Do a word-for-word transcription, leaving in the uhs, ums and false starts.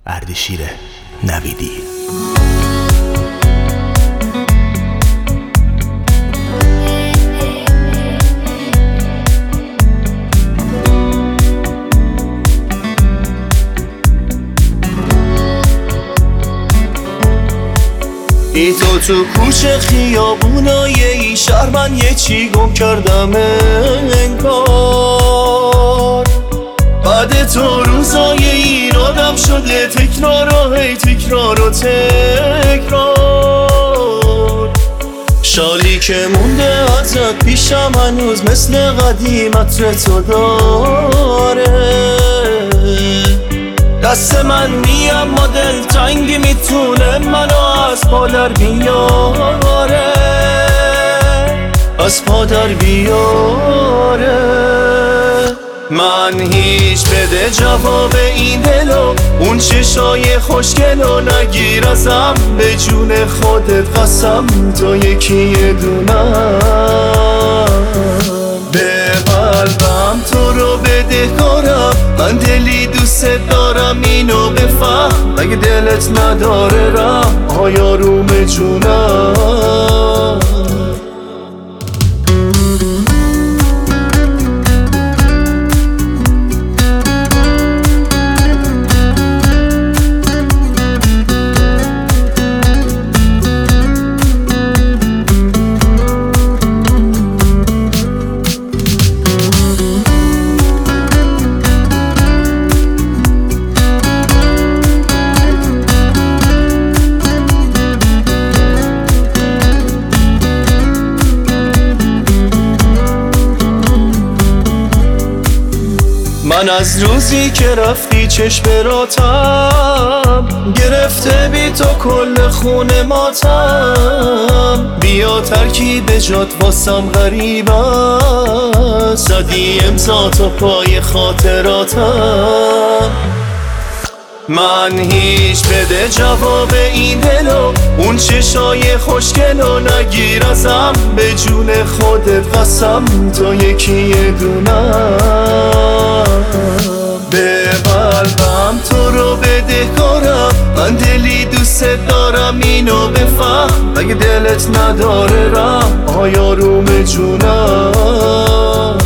اردشیر نویدی. ای تو تو کوچه خیابونای ای شهر من یه چی گم کردم انگار. بعد تو روزای این آدم شده تکرار و هی تکرار و تکرار. شالی که مونده ازت پیشم هنوز مثل قدیم عطر تو داره. دست من نیم اما دلتنگی میتونه منو از پا در بیاره، از پا در بیاره. من هیچ بده جواب این دلو، اون چشای خوشگلو نگیر ازم، به جون خودت قسم تو یکی یه دونم. به قلبم تو رو بدهکارم، من دلی دوست دارم اینو بفهم. اگه دلت نداره رحم آیا روم جونم. من از روزی که رفتی چشم براتم گرفته بی تو کل خونه ماتم. بیا ترکیب جات واسم غریب است، زدی امضا تو پای خاطراتم. من هیچ بده جواب این دلو، اون چشای خوشگلو نگیر ازم، به جون خودت قسم تو یکی یه دونم. به قلبم تو رو بدهکارم، من دلی دوست دارم اینو بفهم. اگه دلت نداره رحم آیا روم جونم.